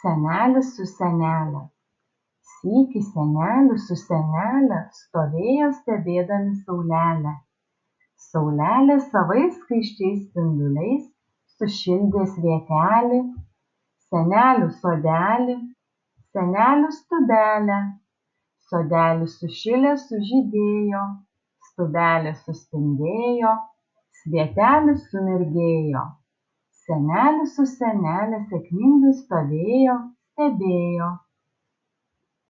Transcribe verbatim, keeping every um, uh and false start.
Senelis su senele. Sykį senelis su senele stovėjo stebėdami saulelę. Saulelė savais skaisčiais spinduliais sušildė svietelį, senelių sodelį, senelių stubelę. Sodelis sušilęs sužydėjo, stubelė suspindėjo, svietelis sumirgėjo. Senelis su senele sėkmingai stovėjo, stebėjo.